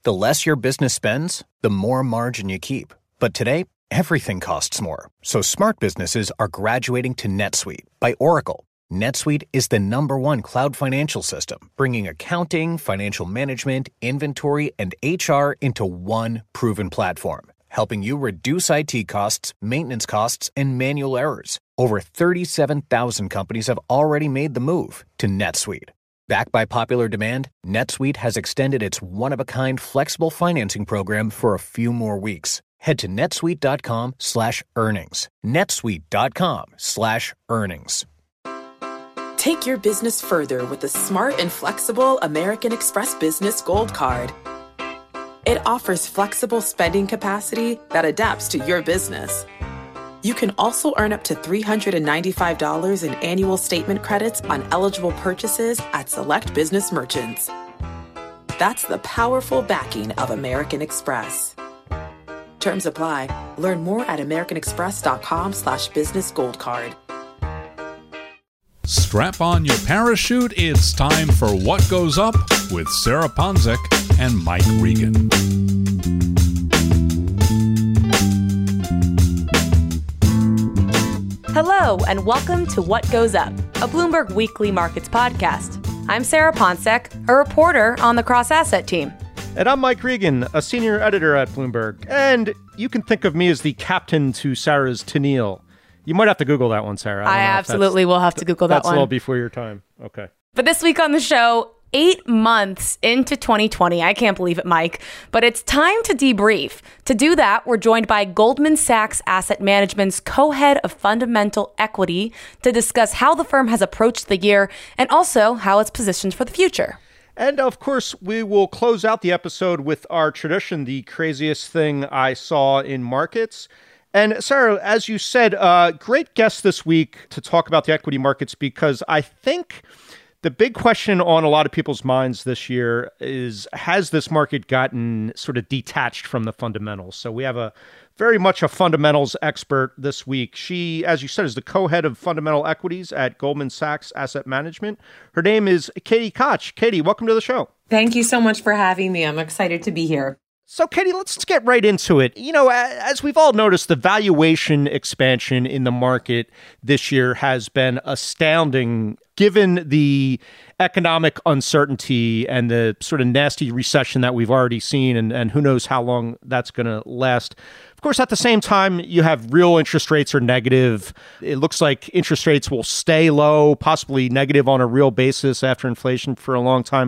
The less your business spends, the more margin you keep. But today, everything costs more. So smart businesses are graduating to NetSuite by Oracle. NetSuite is the #1 cloud financial system, bringing accounting, financial management, inventory, and HR into one proven platform, helping you reduce IT costs, maintenance costs, and manual errors. Over 37,000 companies have already made the move to NetSuite. Backed by popular demand, NetSuite has extended its one-of-a-kind flexible financing program for a few more weeks. Head to netsuite.com/earnings. netsuite.com/earnings. Take your business further with the smart and flexible American Express Business Gold Card. It offers flexible spending capacity that adapts to your business. You can also earn up to $395 in annual statement credits on eligible purchases at select business merchants. That's the powerful backing of American Express. Terms apply. Learn more at americanexpress.com/business gold card. Strap on your parachute. It's time for What Goes Up with Sarah Ponczek and Mike Regan. Hello, and welcome to What Goes Up, a Bloomberg Weekly Markets podcast. I'm Sarah Ponczek, a reporter on the Cross Asset team. And I'm Mike Regan, a senior editor at Bloomberg. And you can think of me as the captain to Sarah's Tennille. You might have to Google that one, Sarah. I absolutely will have to Google that one. That's a one. little before your time. Okay. But this week on the show, 8 months into 2020. I can't believe it, Mike. But it's time to debrief. To do that, we're joined by Goldman Sachs Asset Management's co-head of fundamental equity to discuss how the firm has approached the year and also how it's positioned for the future. And of course, we will close out the episode with our tradition, the craziest thing I saw in markets. And Sarah, as you said, great guest this week to talk about the equity markets, because I think the big question on a lot of people's minds this year is, has this market gotten sort of detached from the fundamentals? So we have very much a fundamentals expert this week. She, as you said, is the co-head of fundamental equities at Goldman Sachs Asset Management. Her name is Katie Koch. Katie, welcome to the show. Thank you so much for having me. I'm excited to be here. So, Katie, let's get right into it. You know, as we've all noticed, the valuation expansion in the market this year has been astounding, given the economic uncertainty and the sort of nasty recession that we've already seen, and who knows how long that's going to last. Of course, at the same time, you have real interest rates are negative. It looks like interest rates will stay low, possibly negative on a real basis after inflation for a long time.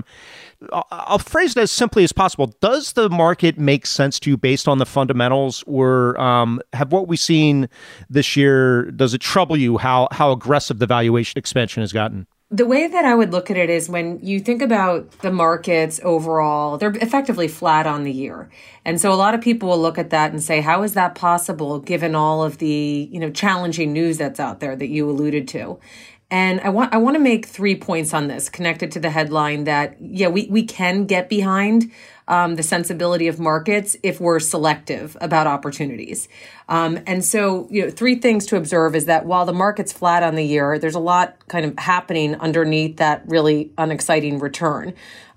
I'll phrase it as simply as possible. Does the market make sense to you based on the fundamentals, or have what we've seen this year, does it trouble you how aggressive the valuation expansion has gotten? The way that I would look at it is, when you think about the markets overall, they're effectively flat on the year. And so a lot of people will look at that and say, how is that possible given all of the, challenging news that's out there that you alluded to? And I want to make 3 points on this connected to the headline that, we can get behind the sensibility of markets if we're selective about opportunities. And so, 3 things to observe is that while the market's flat on the year, there's a lot kind of happening underneath that really unexciting return.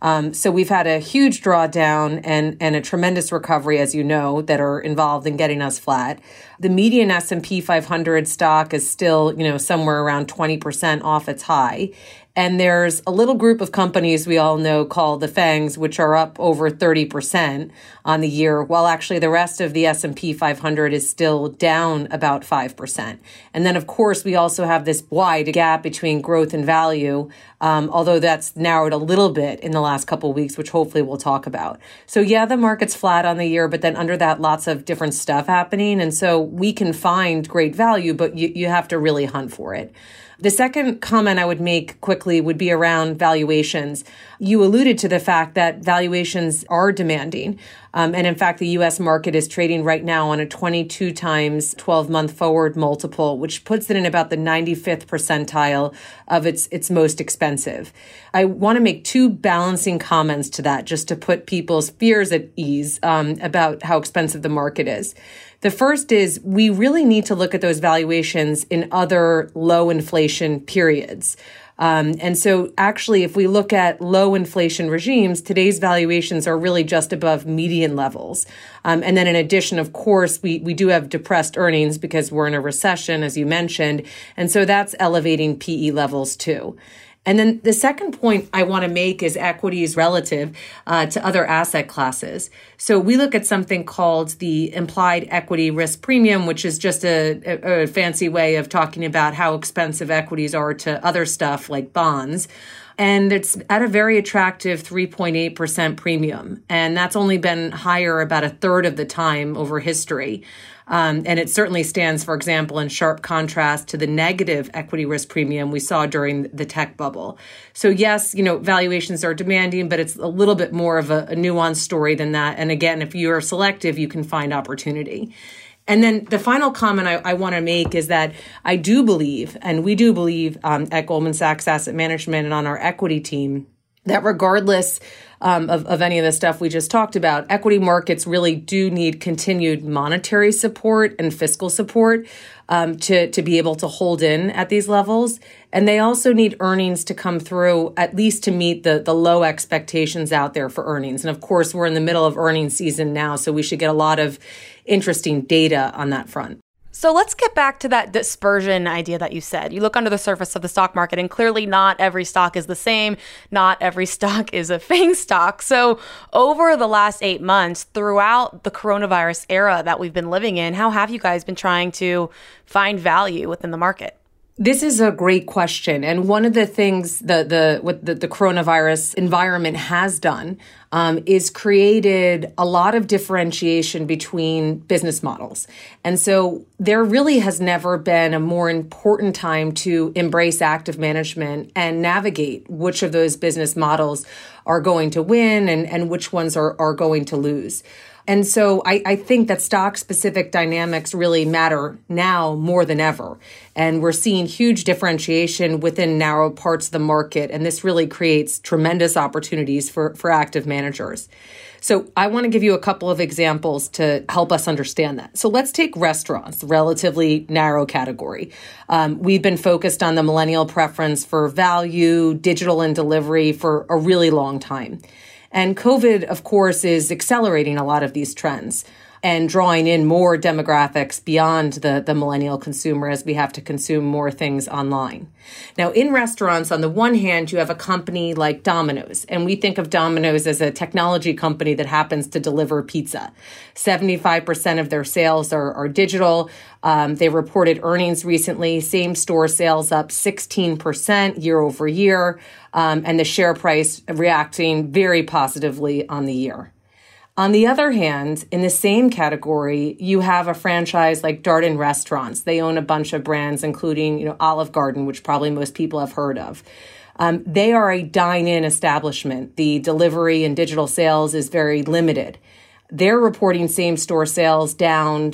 So we've had a huge drawdown and a tremendous recovery, as you know, that are involved in getting us flat. The median S&P 500 stock is still, somewhere around 20% off its high. And there's a little group of companies we all know called the FANGs, which are up over 30% on the year, while actually the rest of the S&P 500 is still down about 5%. And then, of course, we also have this wide gap between growth and value, although that's narrowed a little bit in the last couple of weeks, which hopefully we'll talk about. So, the market's flat on the year, but then under that, lots of different stuff happening. And so we can find great value, but you have to really hunt for it. The second comment I would make quickly would be around valuations. You alluded to the fact that valuations are demanding. And in fact, the U.S. market is trading right now on a 22 times 12-month forward multiple, which puts it in about the 95th percentile of its most expensive. I want to make 2 balancing comments to that, just to put people's fears at ease about how expensive the market is. The first is, we really need to look at those valuations in other low inflation periods. And so actually, if we look at low inflation regimes, today's valuations are really just above median levels. And then in addition, of course, we do have depressed earnings because we're in a recession, as you mentioned. And so that's elevating PE levels too. And then the second point I want to make is equities relative to other asset classes. So we look at something called the implied equity risk premium, which is just a fancy way of talking about how expensive equities are to other stuff like bonds. And it's at a very attractive 3.8% premium. And that's only been higher about a third of the time over history. And it certainly stands, for example, in sharp contrast to the negative equity risk premium we saw during the tech bubble. So yes, valuations are demanding, but it's a little bit more of a nuanced story than that. And again, if you're selective, you can find opportunity. And then the final comment I want to make is that I do believe, and we do believe at Goldman Sachs Asset Management and on our equity team, that regardless of any of the stuff we just talked about, equity markets really do need continued monetary support and fiscal support to be able to hold in at these levels. And they also need earnings to come through, at least to meet the low expectations out there for earnings. And of course, we're in the middle of earnings season now, so we should get a lot of interesting data on that front. So let's get back to that dispersion idea that you said. You look under the surface of the stock market, and clearly not every stock is the same. Not every stock is a FANG stock. So over the last 8 months, throughout the coronavirus era that we've been living in, how have you guys been trying to find value within the market? This is a great question. And one of the things what the coronavirus environment has done is created a lot of differentiation between business models. And so there really has never been a more important time to embrace active management and navigate which of those business models are going to win and which ones are going to lose. And so I think that stock-specific dynamics really matter now more than ever. And we're seeing huge differentiation within narrow parts of the market. And this really creates tremendous opportunities for active managers. So I want to give you a couple of examples to help us understand that. So let's take restaurants, relatively narrow category. We've been focused on the millennial preference for value, digital, and delivery for a really long time. And COVID, of course, is accelerating a lot of these trends and drawing in more demographics beyond the millennial consumer as we have to consume more things online. Now, in restaurants, on the one hand, you have a company like Domino's, and we think of Domino's as a technology company that happens to deliver pizza. 75% of their sales are digital. They reported earnings recently, same-store sales up 16% year over year, and the share price reacting very positively on the year. On the other hand, in the same category, you have a franchise like Darden Restaurants. They own a bunch of brands, including, Olive Garden, which probably most people have heard of. They are a dine-in establishment. The delivery and digital sales is very limited. They're reporting same-store sales down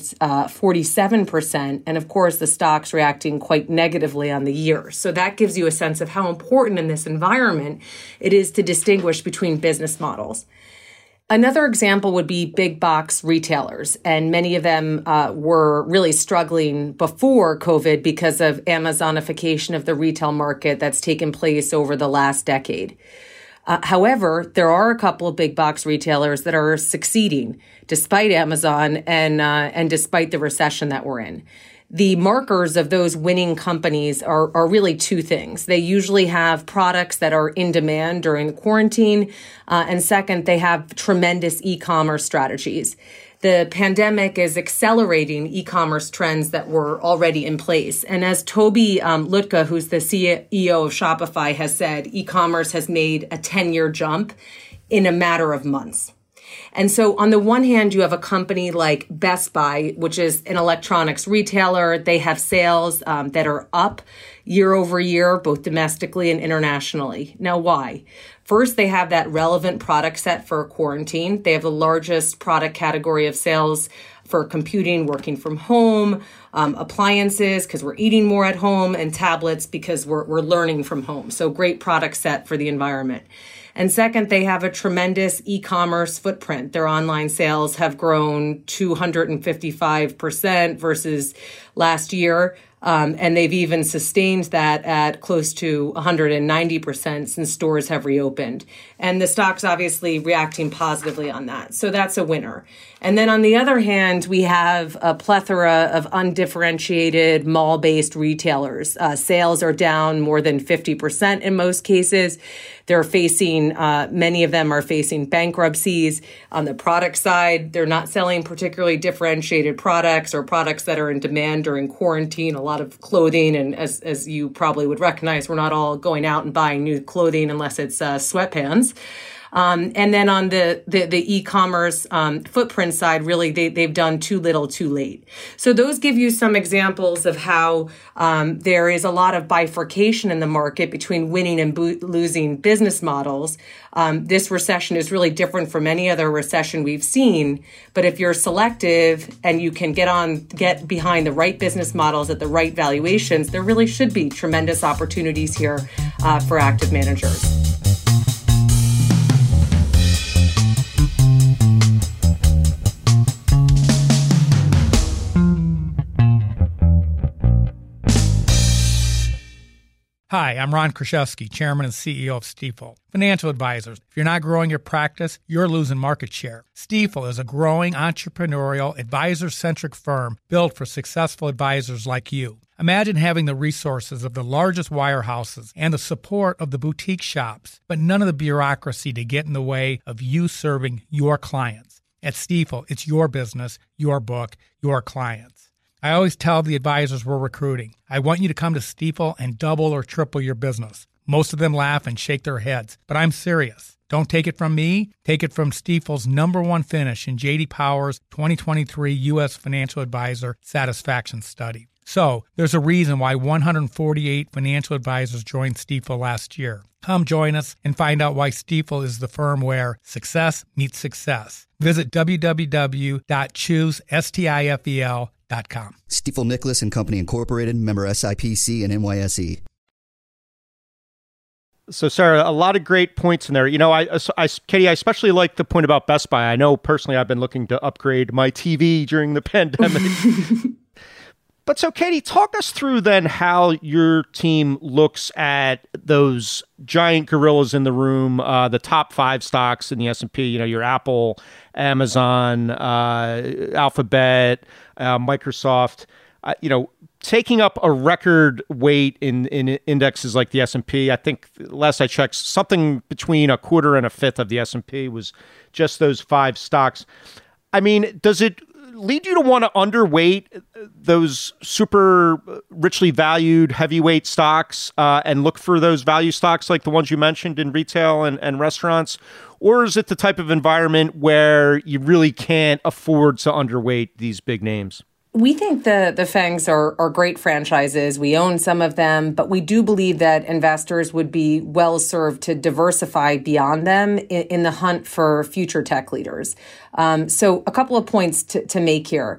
47%. And of course, the stock's reacting quite negatively on the year. So that gives you a sense of how important in this environment it is to distinguish between business models. Another example would be big box retailers, and many of them were really struggling before COVID because of Amazonification of the retail market that's taken place over the last decade. However, there are a couple of big box retailers that are succeeding despite Amazon and despite the recession that we're in. The markers of those winning companies are really two things. They usually have products that are in demand during the quarantine. And second, they have tremendous e-commerce strategies. The pandemic is accelerating e-commerce trends that were already in place. And as Toby Lütke, who's the CEO of Shopify, has said, e-commerce has made a 10-year jump in a matter of months. And so on the one hand, you have a company like Best Buy, which is an electronics retailer. They have sales that are up year over year, both domestically and internationally. Now, why? First, they have that relevant product set for quarantine. They have the largest product category of sales for computing, working from home, appliances, because we're eating more at home, and tablets because we're learning from home. So great product set for the environment. And second, they have a tremendous e-commerce footprint. Their online sales have grown 255% versus last year. And they've even sustained that at close to 190% since stores have reopened. And the stock's obviously reacting positively on that. So that's a winner. And then on the other hand, we have a plethora of undifferentiated mall-based retailers. Sales are down more than 50% in most cases. They're facing, many of them are facing bankruptcies. On the product side, they're not selling particularly differentiated products or products that are in demand during quarantine. A lot of clothing, and as you probably would recognize, we're not all going out and buying new clothing unless it's sweatpants. And then on the e-commerce footprint side, really, they've done too little, too late. So those give you some examples of how there is a lot of bifurcation in the market between winning and losing business models. This recession is really different from any other recession we've seen. But if you're selective and you can get behind the right business models at the right valuations, there really should be tremendous opportunities here for active managers. Hi, I'm Ron Kraszewski, Chairman and CEO of Stifel. Financial advisors, if you're not growing your practice, you're losing market share. Stifel is a growing entrepreneurial, advisor-centric firm built for successful advisors like you. Imagine having the resources of the largest wirehouses and the support of the boutique shops, but none of the bureaucracy to get in the way of you serving your clients. At Stifel, it's your business, your book, your clients. I always tell the advisors we're recruiting, I want you to come to Stifel and double or triple your business. Most of them laugh and shake their heads, but I'm serious. Don't take it from me. Take it from Stifel's #1 finish in J.D. Power's 2023 U.S. Financial Advisor Satisfaction Study. So, there's a reason why 148 financial advisors joined Stifel last year. Come join us and find out why Stifel is the firm where success meets success. Visit www.choosestifel.com. Stifel Nicholas and Company Incorporated, member SIPC and NYSE. So, Sarah, a lot of great points in there. You know, Katie, I especially like the point about Best Buy. I know personally I've been looking to upgrade my TV during the pandemic. But so, Katie, talk us through then how your team looks at those giant gorillas in the room, the top 5 stocks in the S&P, you know, your Apple, Amazon, Alphabet, Microsoft, you know, taking up a record weight in indexes like the S&P. I think last I checked, something between a quarter and a fifth of the S&P was just those 5 stocks. I mean, does it lead you to want to underweight those super richly valued heavyweight stocks and look for those value stocks like the ones you mentioned in retail and restaurants? Or is it the type of environment where you really can't afford to underweight these big names? We think the FANGs are great franchises. We own some of them, but we do believe that investors would be well served to diversify beyond them in the hunt for future tech leaders. So a couple of points to make here.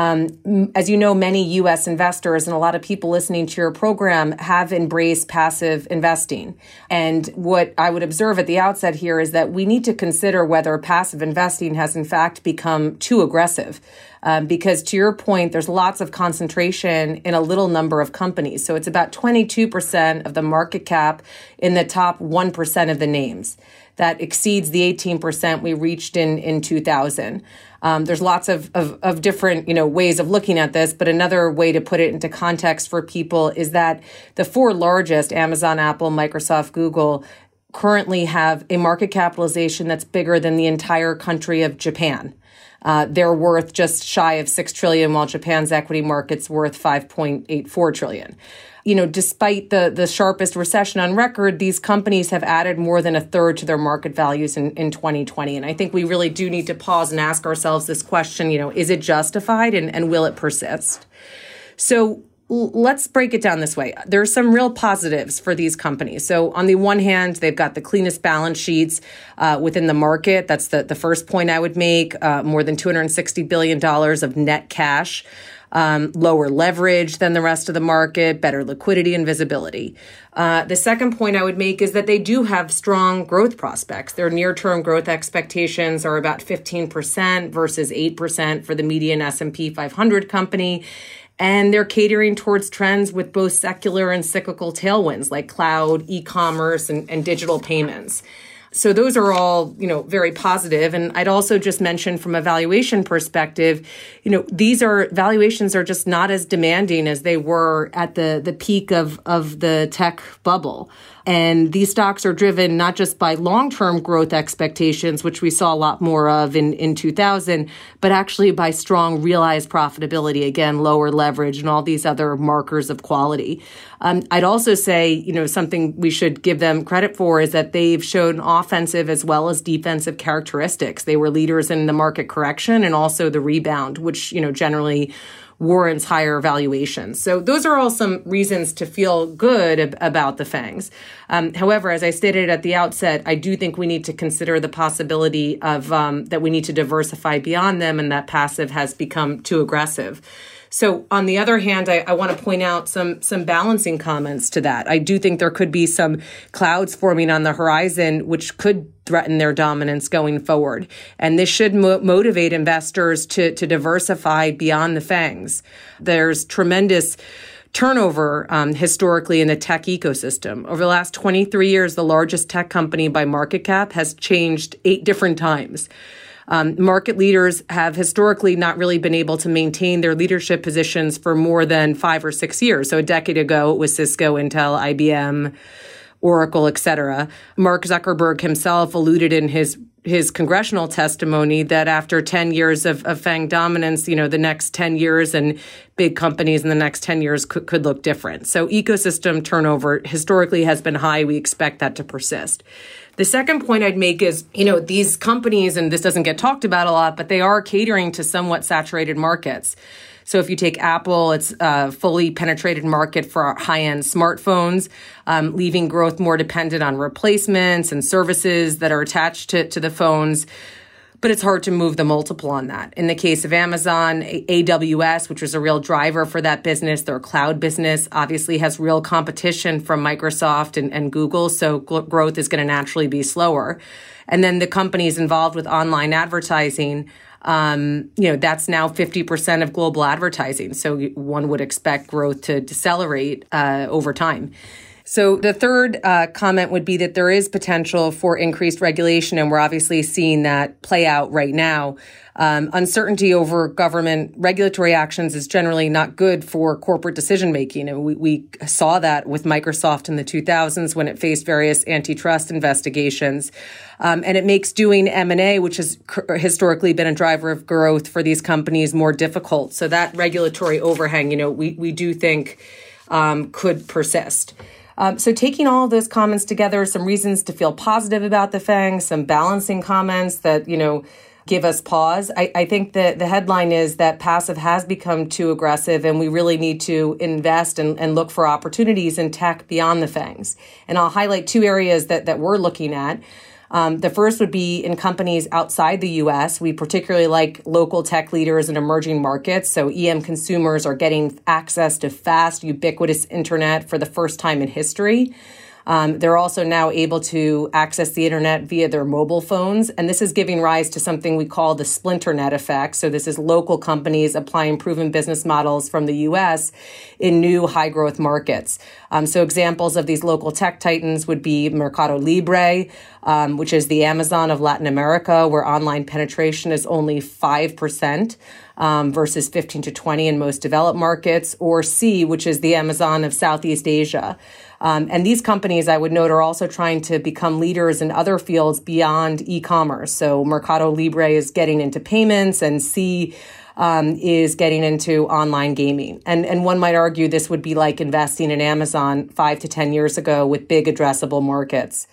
As you know, many U.S. investors and a lot of people listening to your program have embraced passive investing. And what I would observe at the outset here is that we need to consider whether passive investing has in fact become too aggressive. Because to your point, there's lots of concentration in a little number of companies. So it's about 22% of the market cap in the top 1% of the names. That exceeds the 18% we reached in 2000. There's lots of different, ways of looking at this, but another way to put it into context for people is that the 4 largest, Amazon, Apple, Microsoft, Google, currently have a market capitalization that's bigger than the entire country of Japan. They're worth just shy of $6 trillion, while Japan's equity market's worth $5.84 trillion. Despite the sharpest recession on record, these companies have added more than a third to their market values in 2020. And I think we really do need to pause and ask ourselves this question, is it justified and will it persist? So let's break it down this way. There are some real positives for these companies. So on the one hand, they've got the cleanest balance sheets within the market. That's the first point I would make. More than $260 billion of net cash. lower leverage than the rest of the market, better liquidity and visibility. The second point I would make is that they do have strong growth prospects. Their near-term growth expectations are about 15% versus 8% for the median S&P 500 company. And they're catering towards trends with both secular and cyclical tailwinds like cloud, e-commerce, and digital payments. So those are all, very positive. And I'd also just mention from a valuation perspective, valuations are just not as demanding as they were at the peak of the tech bubble. And these stocks are driven not just by long-term growth expectations, which we saw a lot more of in 2000, but actually by strong realized profitability, again, lower leverage and all these other markers of quality. I'd also say, something we should give them credit for is that they've shown offensive as well as defensive characteristics. They were leaders in the market correction and also the rebound, which, generally warrants higher valuations. So those are all some reasons to feel good about the FANGs. However, as I stated at the outset, I do think we need to consider the possibility of that we need to diversify beyond them and that passive has become too aggressive. So on the other hand, I want to point out some balancing comments to that. I do think there could be some clouds forming on the horizon, which could threaten their dominance going forward. And this should motivate investors to diversify beyond the FANGs. There's tremendous turnover historically in the tech ecosystem. Over the last 23 years, the largest tech company by market cap has changed 8 different times. Market leaders have historically not really been able to maintain their leadership positions for more than 5 or 6 years. So a decade ago, it was Cisco, Intel, IBM, Oracle, et cetera. Mark Zuckerberg himself alluded in his congressional testimony that after 10 years of FANG dominance, the next 10 years and big companies in the next 10 years could look different. So ecosystem turnover historically has been high. We expect that to persist. The second point I'd make is, these companies, and this doesn't get talked about a lot, but they are catering to somewhat saturated markets. So if you take Apple, it's a fully penetrated market for high-end smartphones, leaving growth more dependent on replacements and services that are attached to the phones. But it's hard to move the multiple on that. In the case of Amazon, AWS, which was a real driver for that business, their cloud business obviously has real competition from Microsoft and Google, so growth is going to naturally be slower. And then the companies involved with online advertising, that's now 50% of global advertising. So one would expect growth to decelerate over time. So the third comment would be that there is potential for increased regulation, and we're obviously seeing that play out right now. Uncertainty over government regulatory actions is generally not good for corporate decision making. And we saw that with Microsoft in the 2000s when it faced various antitrust investigations. And it makes doing M&A, which has historically been a driver of growth for these companies, more difficult. So that regulatory overhang, we do think could persist. So taking all of those comments together, some reasons to feel positive about the FANG, some balancing comments that, give us pause. I think that the headline is that passive has become too aggressive and we really need to invest and look for opportunities in tech beyond the FANGs. And I'll highlight 2 areas that we're looking at. The first would be in companies outside the U.S. We particularly like local tech leaders in emerging markets. So EM consumers are getting access to fast, ubiquitous internet for the first time in history. They're also now able to access the internet via their mobile phones. And this is giving rise to something we call the splinternet effect. So this is local companies applying proven business models from the U.S. in new high growth markets. So examples of these local tech titans would be Mercado Libre, which is the Amazon of Latin America, where online penetration is only 5%. Versus 15 to 20 in most developed markets, or Sea, which is the Amazon of Southeast Asia. And these companies, I would note, are also trying to become leaders in other fields beyond e-commerce. So Mercado Libre is getting into payments, and Sea is getting into online gaming. And one might argue this would be like investing in Amazon 5 to 10 years ago with big addressable markets.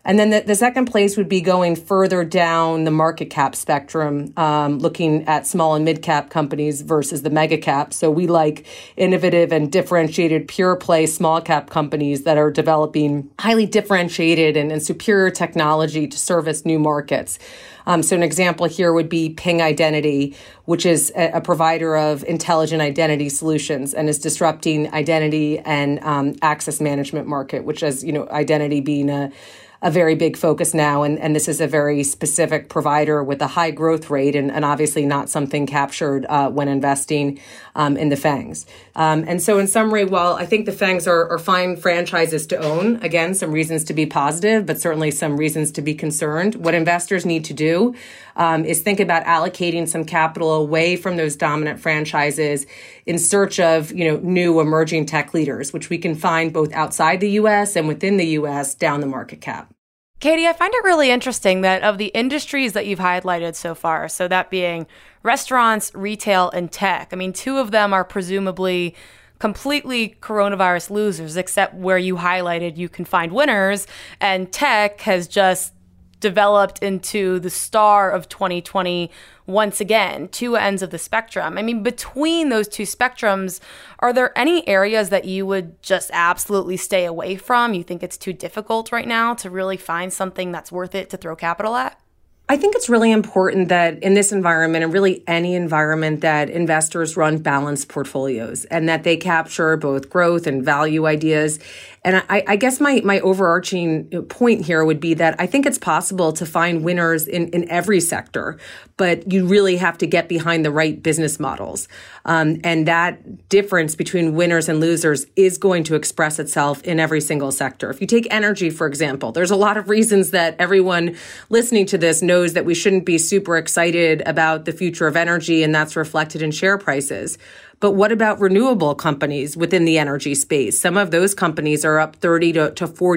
And then the second place would be going further down the market cap spectrum, looking at small and mid cap companies versus the mega cap. So we like innovative and differentiated pure play small cap companies that are developing highly differentiated and superior technology to service new markets. So an example here would be Ping Identity, which is a provider of intelligent identity solutions and is disrupting identity and access management market, which is, identity being a very big focus now. And this is a very specific provider with a high growth rate and obviously not something captured when investing in the FANGs. And so in summary, while I think the FANGs are fine franchises to own, again, some reasons to be positive, but certainly some reasons to be concerned. What investors need to do is think about allocating some capital away from those dominant franchises in search of, new emerging tech leaders, which we can find both outside the U.S. and within the U.S. down the market cap. Katie, I find it really interesting that of the industries that you've highlighted so far, so that being restaurants, retail, and tech, two of them are presumably completely coronavirus losers, except where you highlighted you can find winners, and tech has just developed into the star of 2020 once again, two ends of the spectrum. Between those two spectrums, are there any areas that you would just absolutely stay away from? You think it's too difficult right now to really find something that's worth it to throw capital at? I think it's really important that in this environment, and really any environment, that investors run balanced portfolios and that they capture both growth and value ideas. And I guess my overarching point here would be that I think it's possible to find winners in every sector, but you really have to get behind the right business models. And that difference between winners and losers is going to express itself in every single sector. If you take energy, for example, there's a lot of reasons that everyone listening to this knows that we shouldn't be super excited about the future of energy, and that's reflected in share prices. But what about renewable companies within the energy space? Some of those companies are up 30 to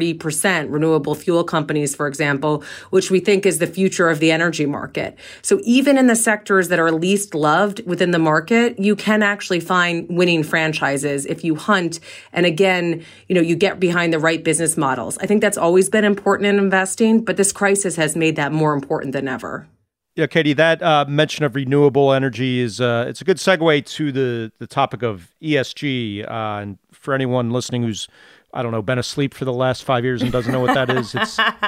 40%, renewable fuel companies, for example, which we think is the future of the energy market. So even in the sectors that are least loved within the market, you can actually find winning franchises if you hunt. And again, you get behind the right business models. I think that's always been important in investing, but this crisis has made that more important than ever. Yeah, Katie, that mention of renewable energy is it's a good segue to the topic of ESG. And for anyone listening who's, been asleep for the last 5 years and doesn't know what that is,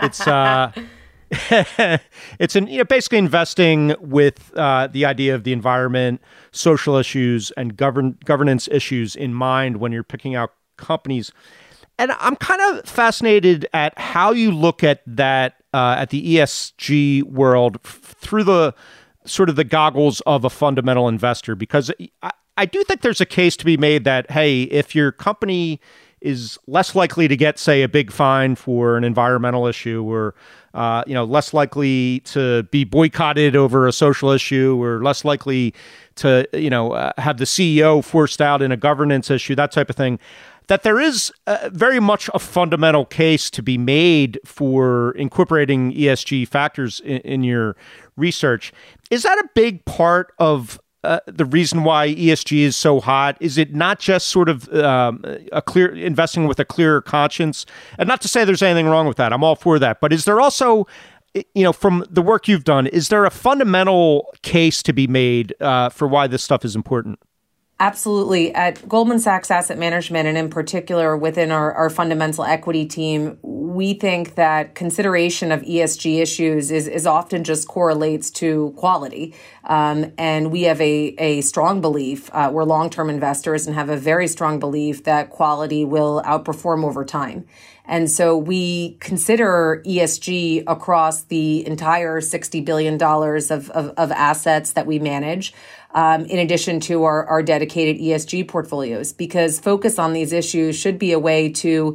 it's basically investing with the idea of the environment, social issues, and governance issues in mind when you're picking out companies. And I'm kind of fascinated at how you look at that at the ESG world through the sort of the goggles of a fundamental investor, because I do think there's a case to be made that, hey, if your company is less likely to get, say, a big fine for an environmental issue, or less likely to be boycotted over a social issue, or less likely to have the CEO forced out in a governance issue, that type of thing, that there is very much a fundamental case to be made for incorporating ESG factors in your research. Is that a big part of the reason why ESG is so hot? Is it not just sort of a clear investing with a clearer conscience? And not to say there's anything wrong with that. I'm all for that. But is there also, from the work you've done, is there a fundamental case to be made for why this stuff is important? Absolutely. At Goldman Sachs Asset Management, and in particular within our fundamental equity team, we think that consideration of ESG issues is often just correlates to quality. And we have a strong belief, we're long-term investors and have a very strong belief that quality will outperform over time. And so we consider ESG across the entire $60 billion of assets that we manage, in addition to our dedicated ESG portfolios, because focus on these issues should be a way to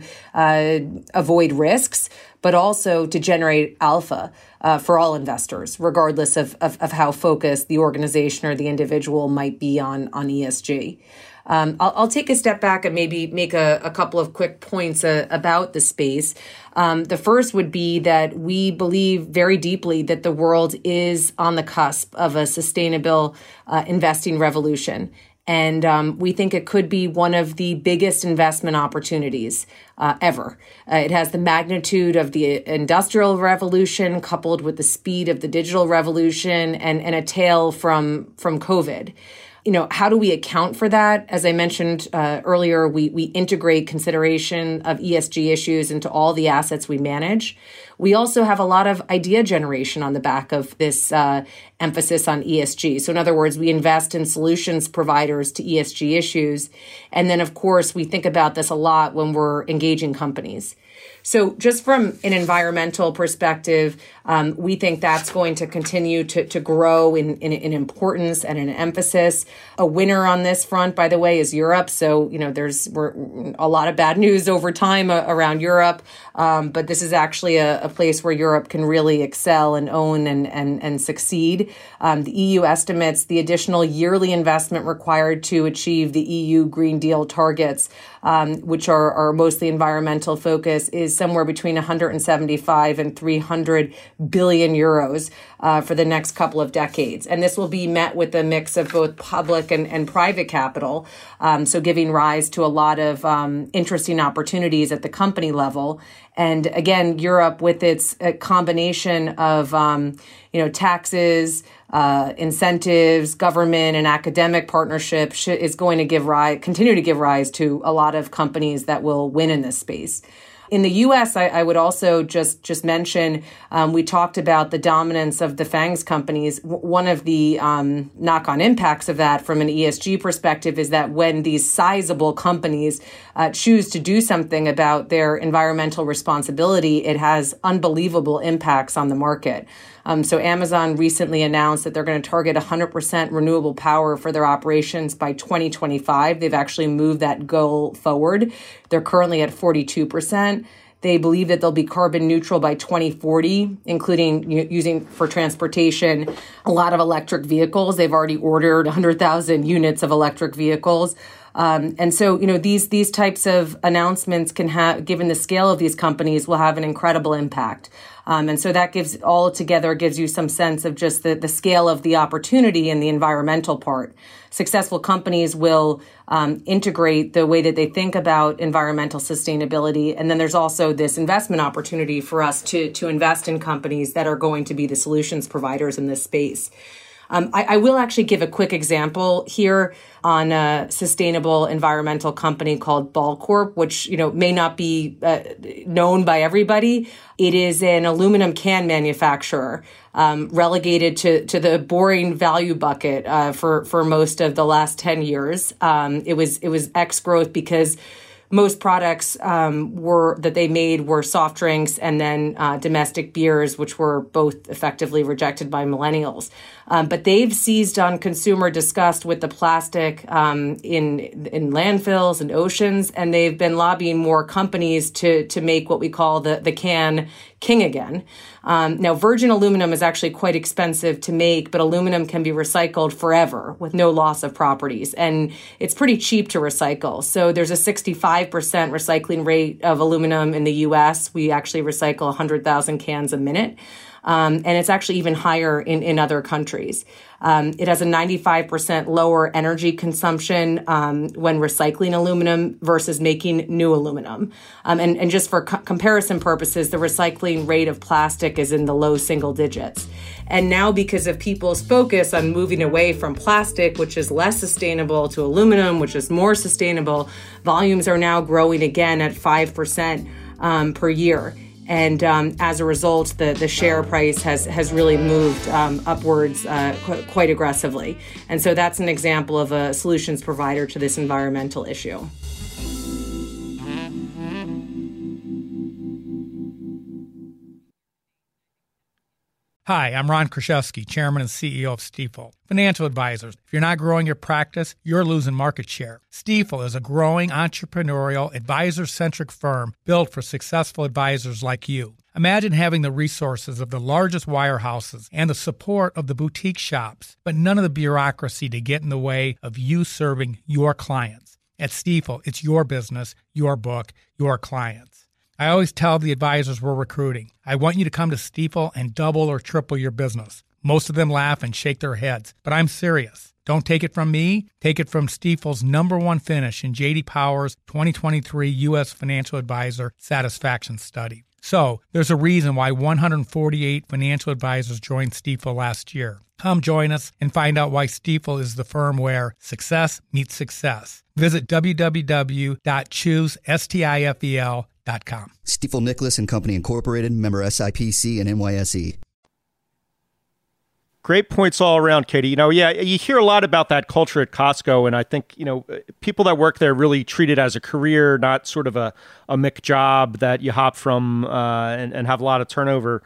avoid risks, but also to generate alpha for all investors, regardless of how focused the organization or the individual might be on ESG. I'll take a step back and maybe make a couple of quick points about the space. The first would be that we believe very deeply that the world is on the cusp of a sustainable investing revolution. And we think it could be one of the biggest investment opportunities ever. It has the magnitude of the Industrial Revolution coupled with the speed of the digital revolution and a tail from COVID. How do we account for that? As I mentioned earlier, we integrate consideration of ESG issues into all the assets we manage. We also have a lot of idea generation on the back of this emphasis on ESG. So in other words, we invest in solutions providers to ESG issues. And then, of course, we think about this a lot when we're engaging companies. So just from an environmental perspective, we think that's going to continue to grow in importance and in emphasis. A winner on this front, by the way, is Europe. So, there's a lot of bad news over time around Europe. But this is actually a place where Europe can really excel and own and succeed. The EU estimates the additional yearly investment required to achieve the EU Green Deal targets, which are mostly environmental focus, is somewhere between 175 and 300 billion euros for the next couple of decades. And this will be met with a mix of both public and private capital, so giving rise to a lot of interesting opportunities at the company level. And again, Europe, with its combination of taxes, incentives, government, and academic partnerships, is going to continue to give rise to a lot of companies that will win in this space. In the U.S., I would also just mention, we talked about the dominance of the FANGs companies. One of the knock-on impacts of that from an ESG perspective is that when these sizable companies choose to do something about their environmental responsibility, it has unbelievable impacts on the market. So Amazon recently announced that they're going to target 100% renewable power for their operations by 2025. They've actually moved that goal forward. They're currently at 42%. They believe that they'll be carbon neutral by 2040, including using for transportation a lot of electric vehicles. They've already ordered 100,000 units of electric vehicles. And so, these types of announcements can have, given the scale of these companies, will have an incredible impact. And so that gives you some sense of just the scale of the opportunity and the environmental part. Successful companies will integrate the way that they think about environmental sustainability. And then there's also this investment opportunity for us to invest in companies that are going to be the solutions providers in this space. I will actually give a quick example here on a sustainable environmental company called Ball Corp, which, may not be known by everybody. It is an aluminum can manufacturer, relegated to the boring value bucket for most of the last 10 years. It was ex-growth because most products that they made were soft drinks and then domestic beers, which were both effectively rejected by millennials. But they've seized on consumer disgust with the plastic in landfills and oceans, and they've been lobbying more companies to make what we call the can king again. Now, virgin aluminum is actually quite expensive to make, but aluminum can be recycled forever with no loss of properties, and it's pretty cheap to recycle. So there's a 65% recycling rate of aluminum in the U.S. We actually recycle 100,000 cans a minute. And it's actually even higher in other countries. It has a 95% lower energy consumption when recycling aluminum versus making new aluminum. And just for comparison purposes, the recycling rate of plastic is in the low single digits. And now, because of people's focus on moving away from plastic, which is less sustainable, to aluminum, which is more sustainable, volumes are now growing again at 5% per year. And as a result, the share price has really moved upwards quite aggressively. And so that's an example of a solutions provider to this environmental issue. Hi, I'm Ron Kraszewski, Chairman and CEO of Stifel. Financial advisors, if you're not growing your practice, you're losing market share. Stifel is a growing entrepreneurial, advisor-centric firm built for successful advisors like you. Imagine having the resources of the largest wirehouses and the support of the boutique shops, but none of the bureaucracy to get in the way of you serving your clients. At Stifel, it's your business, your book, your clients. I always tell the advisors we're recruiting, I want you to come to Stifel and double or triple your business. Most of them laugh and shake their heads, but I'm serious. Don't take it from me. Take it from Stifel's #1 finish in J.D. Power's 2023 U.S. Financial Advisor Satisfaction Study. So, there's a reason why 148 financial advisors joined Stifel last year. Come join us and find out why Stifel is the firm where success meets success. Visit www.choosestifel.com. Stifel Nicholas and Company Incorporated, member SIPC and NYSE. Great points all around, Katie. You hear a lot about that culture at Costco, and I think, people that work there really treat it as a career, not sort of a Mick job that you hop from and have a lot of turnover.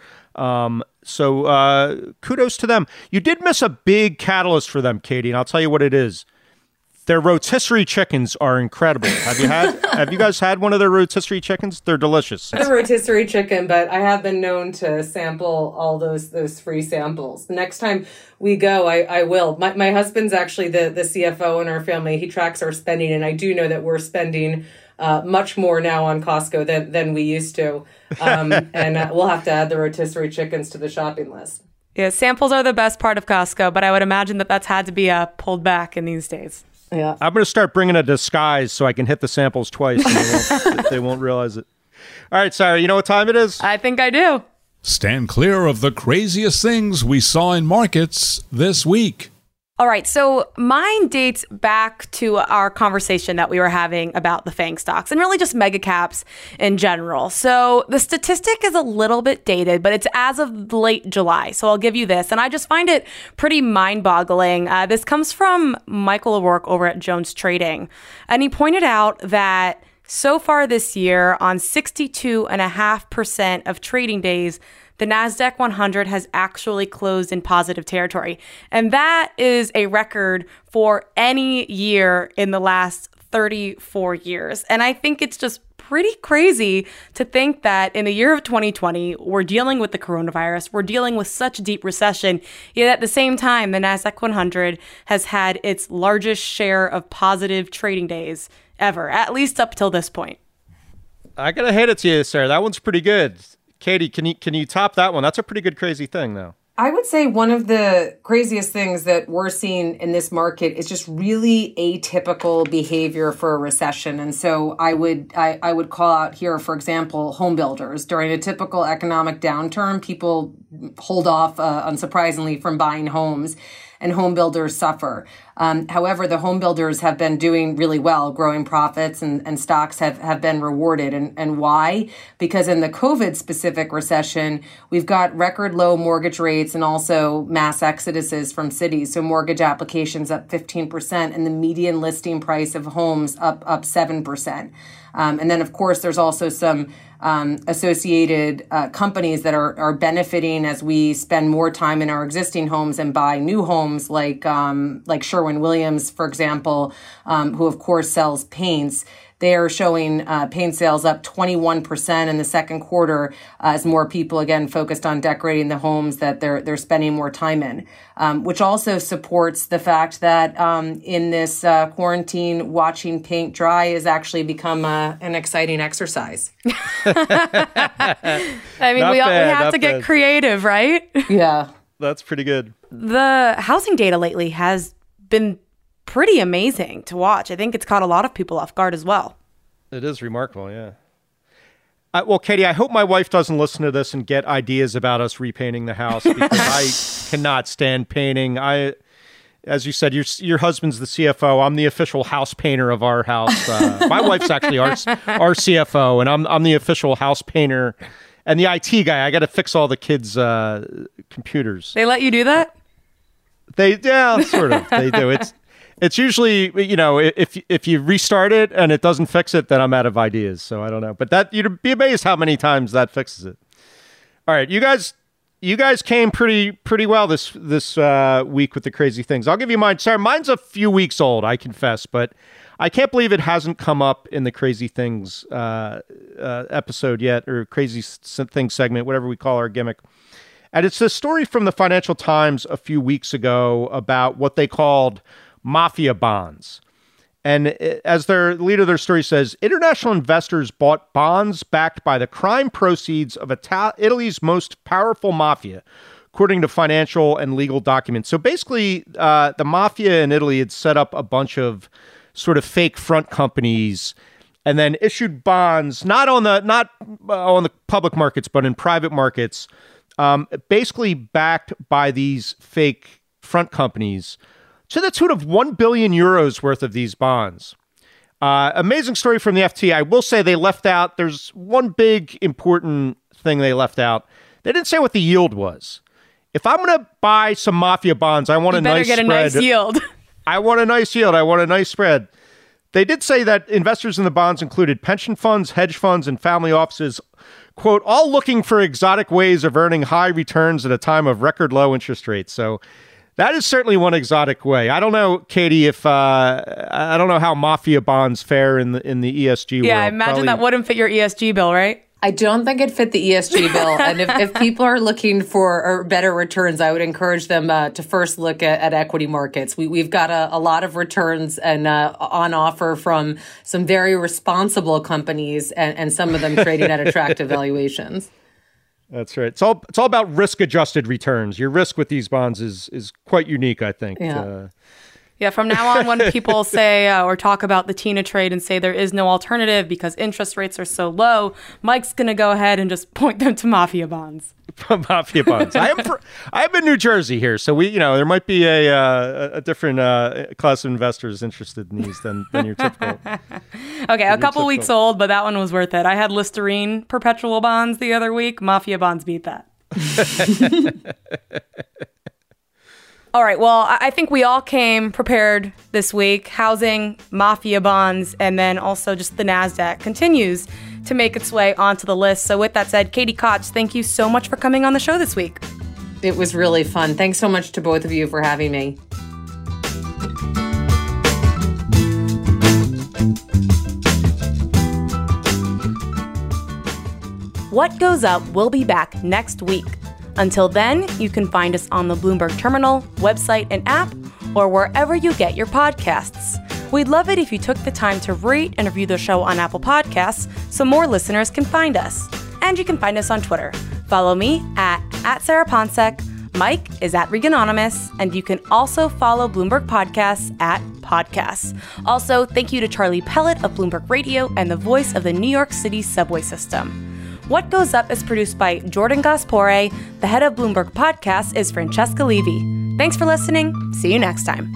So kudos to them. You did miss a big catalyst for them, Katie, and I'll tell you what it is. Their rotisserie chickens are incredible. Have you guys had one of their rotisserie chickens? They're delicious. A rotisserie chicken, but I have been known to sample all those free samples. The next time we go, I will. My husband's actually the CFO in our family. He tracks our spending, and I do know that we're spending much more now on Costco than we used to. And we'll have to add the rotisserie chickens to the shopping list. Yeah, samples are the best part of Costco, but I would imagine that's had to be pulled back in these days. Yeah, I'm going to start bringing a disguise so I can hit the samples twice and they won't realize it. All right, Sarah, you know what time it is? I think I do. Stand clear of the craziest things we saw in markets this week. All right, so mine dates back to our conversation that we were having about the FANG stocks and really just mega caps in general. So the statistic is a little bit dated, but it's as of late July. So I'll give you this. And I just find it pretty mind-boggling. This comes from Michael O'Rourke over at Jones Trading. And he pointed out that so far this year, on 62.5% of trading days, the NASDAQ 100 has actually closed in positive territory. And that is a record for any year in the last 34 years. And I think it's just pretty crazy to think that in the year of 2020, we're dealing with the coronavirus, we're dealing with such deep recession, yet at the same time, the NASDAQ 100 has had its largest share of positive trading days ever, at least up till this point. I gotta hand it to you, Sarah. That one's pretty good. Katie, can you top that one? That's a pretty good crazy thing, though. I would say one of the craziest things that we're seeing in this market is just really atypical behavior for a recession. And so I would call out here, for example, home builders. During a typical economic downturn, people hold off, unsurprisingly, from buying homes, and home builders suffer. However, the home builders have been doing really well, growing profits, and stocks have been rewarded. And why? Because in the COVID-specific recession, we've got record low mortgage rates and also mass exoduses from cities. So mortgage applications up 15% and the median listing price of homes up 7%. And then, of course, there's also some associated companies that are benefiting as we spend more time in our existing homes and buy new homes, like Sherwin-Williams, for example, who of course sells paints. They are showing paint sales up 21% in the second quarter as more people, again, focused on decorating the homes that they're spending more time in, which also supports the fact that in this quarantine, watching paint dry has actually become an exciting exercise. I mean, we have to get creative, right? Yeah. That's pretty good. The housing data lately has been pretty amazing to watch. I think it's caught a lot of people off guard as well. It is remarkable, yeah. Well, Katie, I hope my wife doesn't listen to this and get ideas about us repainting the house, because I cannot stand painting. As you said, your husband's the CFO. I'm the official house painter of our house. My wife's actually our CFO, and I'm the official house painter and the IT guy. I got to fix all the kids' computers. They let you do that? Sort of. They do. It's usually, if you restart it and it doesn't fix it, then I'm out of ideas. So I don't know. But that, you'd be amazed how many times that fixes it. All right, you guys came pretty well this week with the crazy things. I'll give you mine. Sorry, mine's a few weeks old, I confess, but I can't believe it hasn't come up in the crazy things episode yet, or crazy things segment, whatever we call our gimmick. And it's a story from the Financial Times a few weeks ago about what they called mafia bonds. And as their leader of their story says, international investors bought bonds backed by the crime proceeds of Italy's most powerful mafia, according to financial and legal documents. So basically, the mafia in Italy had set up a bunch of sort of fake front companies and then issued bonds, not on the public markets, but in private markets, basically backed by these fake front companies to the tune of 1 billion euros worth of these bonds. Amazing story from the FT. I will say they left out, there's one big important thing they left out. They didn't say what the yield was. If I'm going to buy some mafia bonds, I want a nice spread. You better get a nice yield. I want a nice yield. I want a nice spread. They did say that investors in the bonds included pension funds, hedge funds, and family offices, quote, all looking for exotic ways of earning high returns at a time of record low interest rates. So that is certainly one exotic way. I don't know, Katie, if I don't know how mafia bonds fare in the ESG world. Yeah, I imagine that wouldn't fit your ESG bill, right? I don't think it fit the ESG bill. And if people are looking for better returns, I would encourage them to first look at equity markets. We've got a lot of returns and on offer from some very responsible companies and some of them trading at attractive valuations. That's right. It's all about risk-adjusted returns. Your risk with these bonds is quite unique, I think. Yeah, from now on, when people say or talk about the TINA trade and say there is no alternative because interest rates are so low, Mike's going to go ahead and just point them to mafia bonds. Mafia bonds. I'm in New Jersey here, so there might be a different class of investors interested in these than your typical. Okay, a couple weeks old, but that one was worth it. I had Listerine perpetual bonds the other week. Mafia bonds beat that. All right, well, I think we all came prepared this week. Housing, mafia bonds, and then also just the NASDAQ continues to make its way onto the list. So with that said, Katie Koch, thank you so much for coming on the show this week. It was really fun. Thanks so much to both of you for having me. What Goes Up will be back next week. Until then, you can find us on the Bloomberg Terminal, website, and app, or wherever you get your podcasts. We'd love it if you took the time to rate and review the show on Apple Podcasts so more listeners can find us. And you can find us on Twitter. Follow me at Sarah Ponsek. Mike is at Reganonymous, and you can also follow Bloomberg Podcasts at Podcasts. Also, thank you to Charlie Pellet of Bloomberg Radio and the voice of the New York City subway system. What Goes Up is produced by Jordan Gaspore. The head of Bloomberg Podcasts is Francesca Levy. Thanks for listening. See you next time.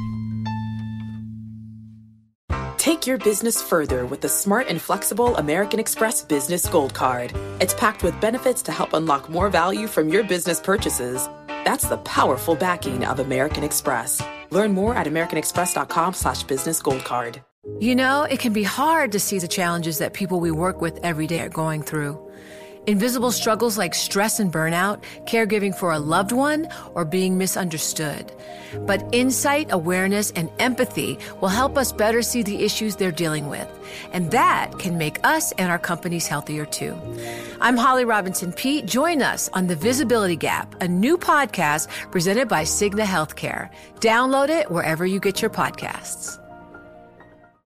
Take your business further with the smart and flexible American Express Business Gold Card. It's packed with benefits to help unlock more value from your business purchases. That's the powerful backing of American Express. Learn more at americanexpress.com/businessgoldcard. You know, it can be hard to see the challenges that people we work with every day are going through. Invisible struggles like stress and burnout, caregiving for a loved one, or being misunderstood. But insight, awareness, and empathy will help us better see the issues they're dealing with. And that can make us and our companies healthier too. I'm Holly Robinson Peete. Join us on The Visibility Gap, a new podcast presented by Cigna Healthcare. Download it wherever you get your podcasts.